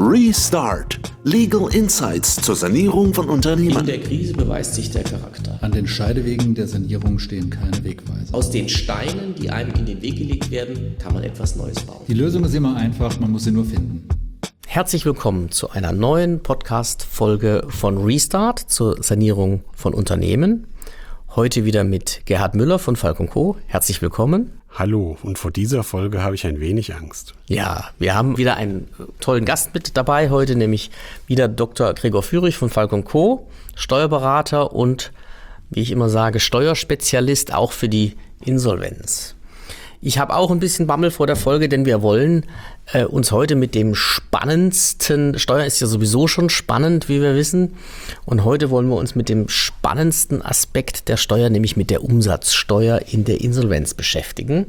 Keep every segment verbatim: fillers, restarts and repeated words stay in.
Restart. Legal Insights zur Sanierung von Unternehmen. In der Krise beweist sich der Charakter. An den Scheidewegen der Sanierung stehen keine Wegweiser. Aus den Steinen, die einem in den Weg gelegt werden, kann man etwas Neues bauen. Die Lösung ist immer einfach, man muss sie nur finden. Herzlich willkommen zu einer neuen Podcast-Folge von Restart zur Sanierung von Unternehmen. Heute wieder mit Gerhard Müller von Falk und Co. Herzlich willkommen. Hallo, und vor dieser Folge habe ich ein wenig Angst. Ja, wir haben wieder einen tollen Gast mit dabei heute, nämlich wieder Doktor Gregor Führig von Falk und Co., Steuerberater und, wie ich immer sage, Steuerspezialist auch für die Insolvenz. Ich habe auch ein bisschen Bammel vor der Folge, denn wir wollen äh, uns heute mit dem spannendsten, Steuer ist ja sowieso schon spannend, wie wir wissen, und heute wollen wir uns mit dem spannendsten Aspekt der Steuer, nämlich mit der Umsatzsteuer in der Insolvenz beschäftigen.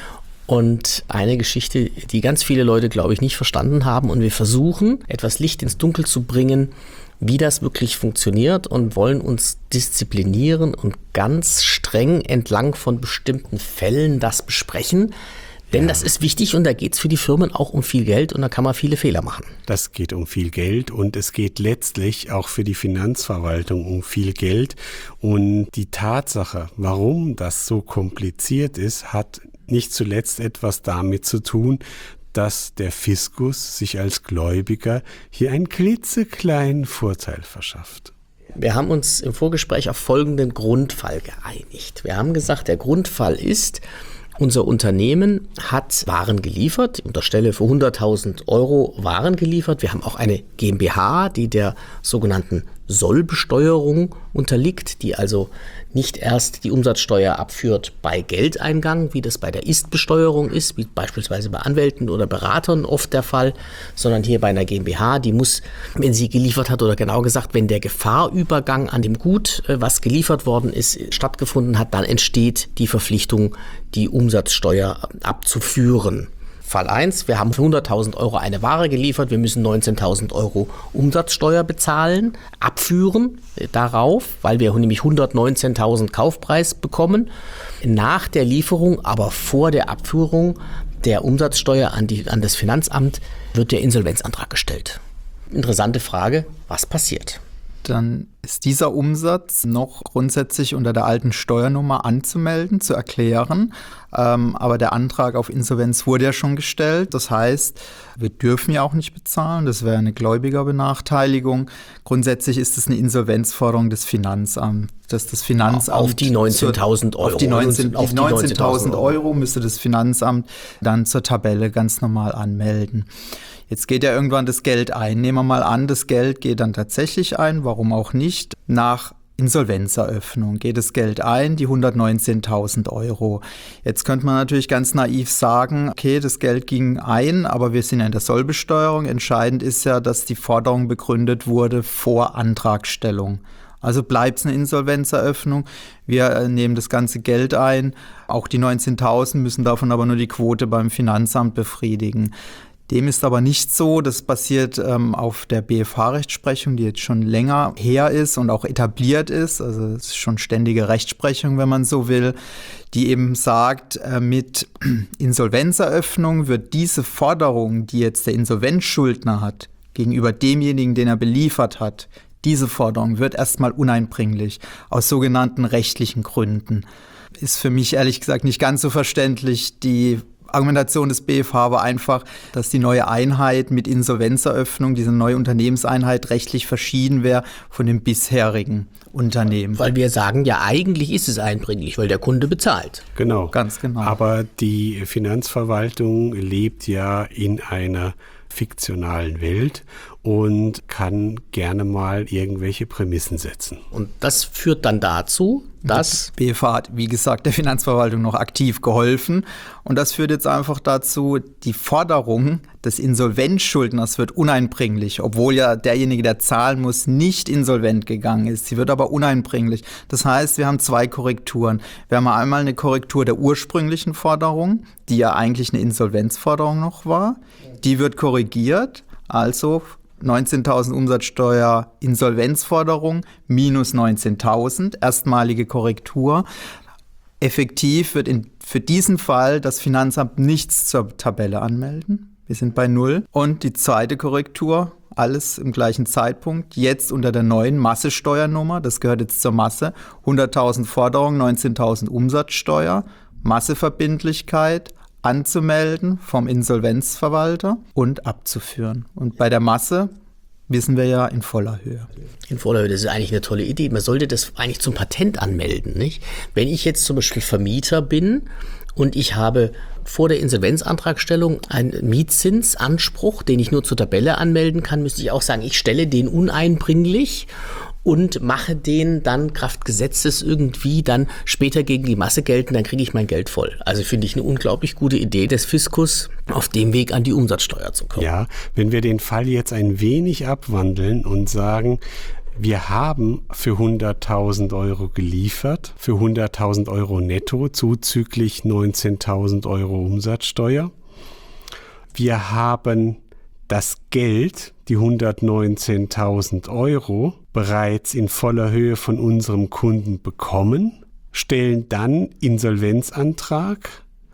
Und eine Geschichte, die ganz viele Leute, glaube ich, nicht verstanden haben, und wir versuchen, etwas Licht ins Dunkel zu bringen, wie das wirklich funktioniert, und wollen uns disziplinieren und ganz streng entlang von bestimmten Fällen das besprechen. Denn ja. Das ist wichtig, und da geht es für die Firmen auch um viel Geld, und da kann man viele Fehler machen. Das geht um viel Geld, und es geht letztlich auch für die Finanzverwaltung um viel Geld. Und die Tatsache, warum das so kompliziert ist, hat nicht zuletzt etwas damit zu tun, dass der Fiskus sich als Gläubiger hier einen klitzekleinen Vorteil verschafft. Wir haben uns im Vorgespräch auf folgenden Grundfall geeinigt. Wir haben gesagt, der Grundfall ist, unser Unternehmen hat Waren geliefert, ich unterstelle für hunderttausend Euro Waren geliefert. Wir haben auch eine GmbH, die der sogenannten Sollbesteuerung unterliegt, die also nicht erst die Umsatzsteuer abführt bei Geldeingang, wie das bei der Ist-Besteuerung ist, wie beispielsweise bei Anwälten oder Beratern oft der Fall, sondern hier bei einer GmbH, die muss, wenn sie geliefert hat, oder genau gesagt, wenn der Gefahrübergang an dem Gut, was geliefert worden ist, stattgefunden hat, dann entsteht die Verpflichtung, die Umsatzsteuer abzuführen. Fall eins, wir haben für hunderttausend Euro eine Ware geliefert, wir müssen neunzehntausend Euro Umsatzsteuer bezahlen, abführen darauf, weil wir nämlich hundertneunzehntausend Kaufpreis bekommen. Nach der Lieferung, aber vor der Abführung der Umsatzsteuer an, die, an das Finanzamt wird der Insolvenzantrag gestellt. Interessante Frage, was passiert? Dann ist dieser Umsatz noch grundsätzlich unter der alten Steuernummer anzumelden, zu erklären. Ähm, aber der Antrag auf Insolvenz wurde ja schon gestellt. Das heißt, wir dürfen ja auch nicht bezahlen. Das wäre eine Gläubigerbenachteiligung. Grundsätzlich ist es eine Insolvenzforderung des Finanzamts. Dass das Finanzamt auf die neunzehntausend Euro. Auf die neunzehntausend Euro müsste das Finanzamt dann zur Tabelle ganz normal anmelden. Jetzt geht ja irgendwann das Geld ein. Nehmen wir mal an, das Geld geht dann tatsächlich ein, warum auch nicht. Nach Insolvenzeröffnung geht das Geld ein, die hundertneunzehntausend Euro. Jetzt könnte man natürlich ganz naiv sagen, okay, das Geld ging ein, aber wir sind ja in der Sollbesteuerung. Entscheidend ist ja, dass die Forderung begründet wurde vor Antragstellung. Also bleibt es eine Insolvenzeröffnung. Wir nehmen das ganze Geld ein. Auch die neunzehntausend müssen davon aber nur die Quote beim Finanzamt befriedigen. Dem ist aber nicht so. Das basiert ähm, auf der B F H-Rechtsprechung, die jetzt schon länger her ist und auch etabliert ist. Also es ist schon ständige Rechtsprechung, wenn man so will, die eben sagt, äh, mit Insolvenzeröffnung wird diese Forderung, die jetzt der Insolvenzschuldner hat, gegenüber demjenigen, den er beliefert hat, diese Forderung wird erstmal uneinbringlich aus sogenannten rechtlichen Gründen. Ist für mich ehrlich gesagt nicht ganz so verständlich. Die Argumentation des B F H war einfach, dass die neue Einheit mit Insolvenzeröffnung, diese neue Unternehmenseinheit rechtlich verschieden wäre von dem bisherigen Unternehmen. Weil wir sagen, ja, eigentlich ist es einbringlich, weil der Kunde bezahlt. Genau. Ganz genau. Aber die Finanzverwaltung lebt ja in einer fiktionalen Welt und kann gerne mal irgendwelche Prämissen setzen. Und das führt dann dazu, dass B F H hat, wie gesagt, der Finanzverwaltung noch aktiv geholfen. Und das führt jetzt einfach dazu, die Forderung des Insolvenzschuldners wird uneinbringlich, obwohl ja derjenige, der zahlen muss, nicht insolvent gegangen ist. Sie wird aber uneinbringlich. Das heißt, wir haben zwei Korrekturen. Wir haben einmal eine Korrektur der ursprünglichen Forderung, die ja eigentlich eine Insolvenzforderung noch war. Die wird korrigiert, also neunzehntausend Umsatzsteuer Insolvenzforderung minus neunzehntausend, erstmalige Korrektur. Effektiv wird in, für diesen Fall das Finanzamt nichts zur Tabelle anmelden. Wir sind bei null. Und die zweite Korrektur, alles im gleichen Zeitpunkt, jetzt unter der neuen Massesteuernummer, das gehört jetzt zur Masse, hunderttausend Forderung, neunzehntausend Umsatzsteuer, Masseverbindlichkeit anzumelden vom Insolvenzverwalter und abzuführen. Und bei der Masse wissen wir ja in voller Höhe. In voller Höhe, das ist eigentlich eine tolle Idee. Man sollte das eigentlich zum Patent anmelden, nicht? Wenn ich jetzt zum Beispiel Vermieter bin und ich habe vor der Insolvenzantragstellung einen Mietzinsanspruch, den ich nur zur Tabelle anmelden kann, müsste ich auch sagen, ich stelle den uneinbringlich und mache den dann Kraft Gesetzes irgendwie dann später gegen die Masse gelten, dann kriege ich mein Geld voll. Also finde ich eine unglaublich gute Idee des Fiskus, auf dem Weg an die Umsatzsteuer zu kommen. Ja, wenn wir den Fall jetzt ein wenig abwandeln und sagen, wir haben für hunderttausend Euro geliefert, für hunderttausend Euro netto, zuzüglich neunzehntausend Euro Umsatzsteuer. Wir haben das Geld, die hundertneunzehntausend Euro, bereits in voller Höhe von unserem Kunden bekommen, stellen dann Insolvenzantrag,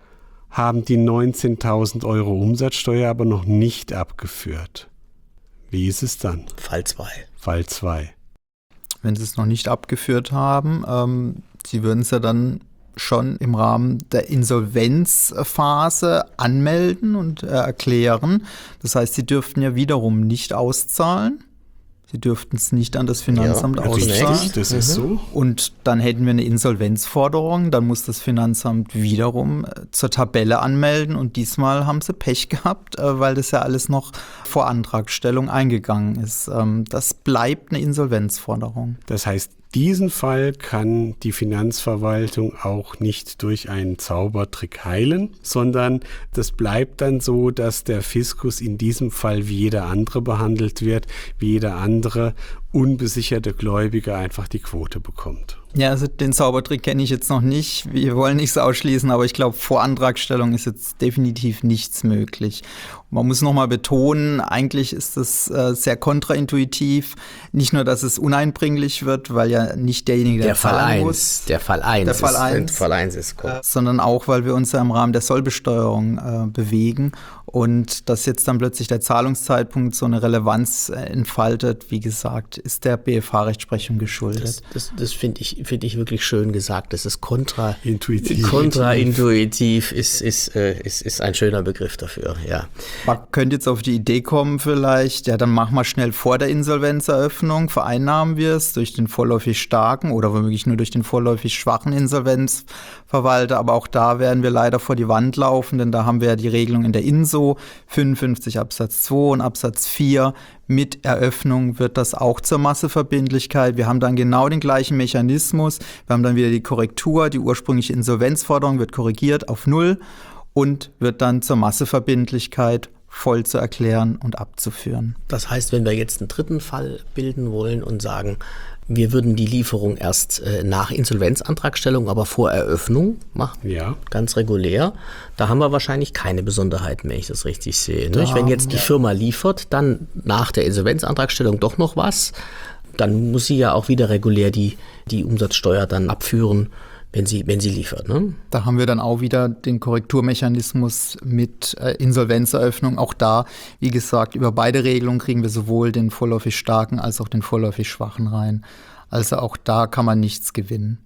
haben die neunzehntausend Euro Umsatzsteuer aber noch nicht abgeführt. Wie ist es dann? Fall zwei. Fall zwei. Wenn Sie es noch nicht abgeführt haben, ähm, Sie würden es ja dann schon im Rahmen der Insolvenzphase anmelden und äh, erklären. Das heißt, Sie dürften ja wiederum nicht auszahlen. Sie dürften es nicht an das Finanzamt Ja, auszahlen. Richtig, das ist so. Und dann hätten wir eine Insolvenzforderung, dann muss das Finanzamt wiederum äh, zur Tabelle anmelden und diesmal haben sie Pech gehabt, äh, weil das ja alles noch vor Antragstellung eingegangen ist. Ähm, das bleibt eine Insolvenzforderung. Das heißt, diesen Fall kann die Finanzverwaltung auch nicht durch einen Zaubertrick heilen, sondern das bleibt dann so, dass der Fiskus in diesem Fall wie jeder andere behandelt wird, wie jeder andere unbesicherte Gläubiger einfach die Quote bekommt. Ja, also den Zaubertrick kenne ich jetzt noch nicht. Wir wollen nichts ausschließen, aber ich glaube, vor Antragstellung ist jetzt definitiv nichts möglich. Und man muss nochmal betonen, eigentlich ist das äh, sehr kontraintuitiv. Nicht nur, dass es uneinbringlich wird, weil ja nicht derjenige, der, Der Fall zahlen eins. muss, Der Fall eins. Der Fall ist, eins. Fall eins ist äh, sondern auch, weil wir uns ja im Rahmen der Sollbesteuerung äh, bewegen und dass jetzt dann plötzlich der Zahlungszeitpunkt so eine Relevanz äh, entfaltet, wie gesagt, ist der B F H-Rechtsprechung geschuldet. Das, das, das finde ich, find ich wirklich schön gesagt. Das ist kontra, Intuitiv. kontraintuitiv, ist, ist, äh, ist, ist ein schöner Begriff dafür, ja. Man könnte jetzt auf die Idee kommen vielleicht, ja, dann machen wir schnell vor der Insolvenzeröffnung, vereinnahmen wir es durch den vorläufig starken oder womöglich nur durch den vorläufig schwachen Insolvenzverwalter, aber auch da werden wir leider vor die Wand laufen, denn da haben wir ja die Regelung in der I N S O fünfundfünfzig Absatz zwei und Absatz vier. Mit Eröffnung wird das auch zur Masseverbindlichkeit. Wir haben dann genau den gleichen Mechanismus. Wir haben dann wieder die Korrektur, die ursprüngliche Insolvenzforderung wird korrigiert auf null und wird dann zur Masseverbindlichkeit voll zu erklären und abzuführen. Das heißt, wenn wir jetzt einen dritten Fall bilden wollen und sagen, wir würden die Lieferung erst äh, nach Insolvenzantragstellung, aber vor Eröffnung machen, Ja. ganz regulär, da haben wir wahrscheinlich keine Besonderheiten, wenn ich das richtig sehe. Nicht? Wenn jetzt die ja. Firma liefert, dann nach der Insolvenzantragstellung doch noch was, dann muss sie ja auch wieder regulär die, die Umsatzsteuer dann abführen, wenn sie, wenn sie liefert. Ne? Da haben wir dann auch wieder den Korrekturmechanismus mit äh, Insolvenzeröffnung. Auch da, wie gesagt, über beide Regelungen kriegen wir sowohl den vorläufig starken als auch den vorläufig schwachen rein. Also auch da kann man nichts gewinnen.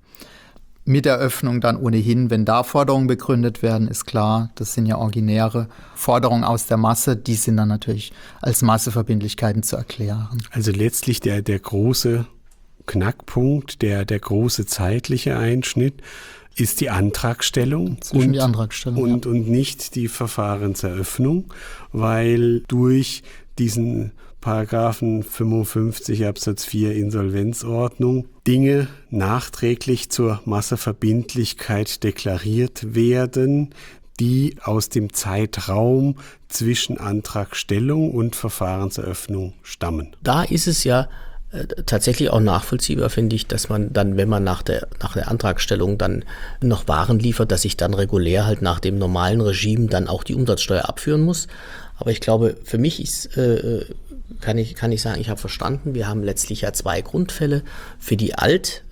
Mit Eröffnung dann ohnehin, wenn da Forderungen begründet werden, ist klar, das sind ja originäre Forderungen aus der Masse, die sind dann natürlich als Masseverbindlichkeiten zu erklären. Also letztlich der, der große Knackpunkt, der, der große zeitliche Einschnitt ist die Antragstellung Zwischen und, die Antragstellung, und, ja. und nicht die Verfahrenseröffnung, weil durch diesen Paragraphen fünfundfünfzig Absatz vier Insolvenzordnung Dinge nachträglich zur Masseverbindlichkeit deklariert werden, die aus dem Zeitraum zwischen Antragstellung und Verfahrenseröffnung stammen. Da ist es ja tatsächlich auch nachvollziehbar, finde ich, dass man dann, wenn man nach der, nach der Antragstellung dann noch Waren liefert, dass ich dann regulär halt nach dem normalen Regime dann auch die Umsatzsteuer abführen muss. Aber ich glaube, für mich ist, äh, kann ich, kann ich sagen, ich habe verstanden, wir haben letztlich ja zwei Grundfälle für die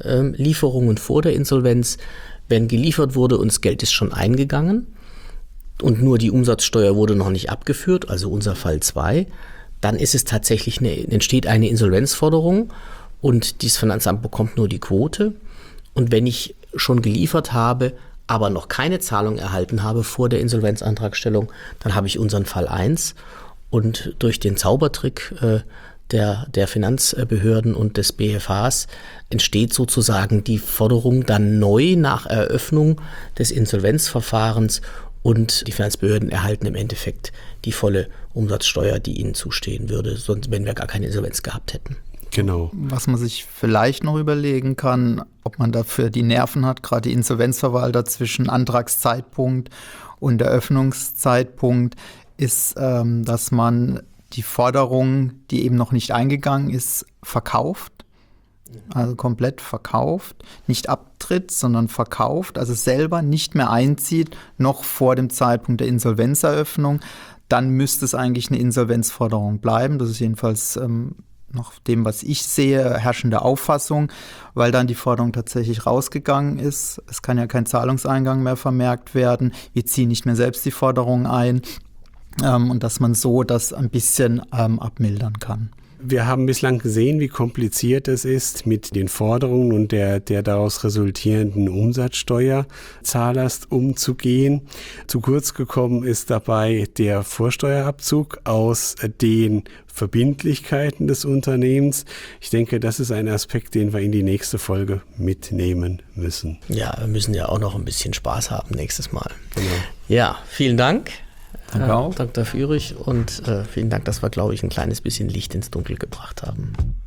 Altlieferungen vor der Insolvenz. Wenn geliefert wurde und das Geld ist schon eingegangen, und nur die Umsatzsteuer wurde noch nicht abgeführt, also unser Fall zwei, dann ist es tatsächlich eine, entsteht eine Insolvenzforderung und dieses Finanzamt bekommt nur die Quote. Und wenn ich schon geliefert habe, aber noch keine Zahlung erhalten habe vor der Insolvenzantragstellung, dann habe ich unseren Fall eins. Und durch den Zaubertrick äh, der, der Finanzbehörden und des B F Hs entsteht sozusagen die Forderung dann neu nach Eröffnung des Insolvenzverfahrens und die Finanzbehörden erhalten im Endeffekt die volle Umsatzsteuer, die ihnen zustehen würde, sonst wenn wir gar keine Insolvenz gehabt hätten. Genau. Was man sich vielleicht noch überlegen kann, ob man dafür die Nerven hat, gerade die Insolvenzverwalter zwischen Antragszeitpunkt und Eröffnungszeitpunkt, ist, ähm, dass man die Forderung, die eben noch nicht eingegangen ist, verkauft. Also komplett verkauft, nicht abtritt, sondern verkauft, also selber nicht mehr einzieht, noch vor dem Zeitpunkt der Insolvenzeröffnung. Dann müsste es eigentlich eine Insolvenzforderung bleiben. Das ist jedenfalls ähm, nach dem, was ich sehe, herrschende Auffassung, weil dann die Forderung tatsächlich rausgegangen ist. Es kann ja kein Zahlungseingang mehr vermerkt werden. Wir ziehen nicht mehr selbst die Forderung ein ähm, und dass man so das ein bisschen ähm, abmildern kann. Wir haben bislang gesehen, wie kompliziert es ist, mit den Forderungen und der, der daraus resultierenden Umsatzsteuerzahlerst umzugehen. Zu kurz gekommen ist dabei der Vorsteuerabzug aus den Verbindlichkeiten des Unternehmens. Ich denke, das ist ein Aspekt, den wir in die nächste Folge mitnehmen müssen. Ja, wir müssen ja auch noch ein bisschen Spaß haben nächstes Mal. Genau. Ja, vielen Dank. Danke auch. Doktor Führig und äh, vielen Dank, dass wir, glaube ich, ein kleines bisschen Licht ins Dunkel gebracht haben.